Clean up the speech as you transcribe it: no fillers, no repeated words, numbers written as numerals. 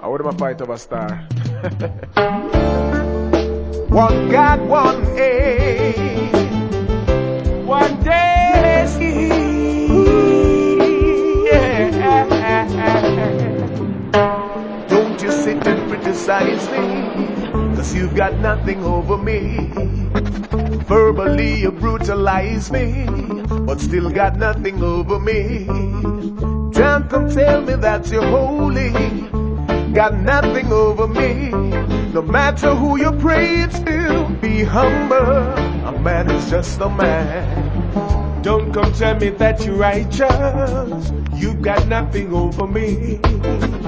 I would have fight over star. One God, one aim, one destiny. Yeah. Don't you sit and criticize me, 'cause you've got nothing over me. Verbally you brutalize me, but still got nothing over me. Don't come tell me that you're holy, got nothing over me. No matter who you pray to, be humble. A man is just a man. Don't come tell me that you're righteous, you got nothing over me.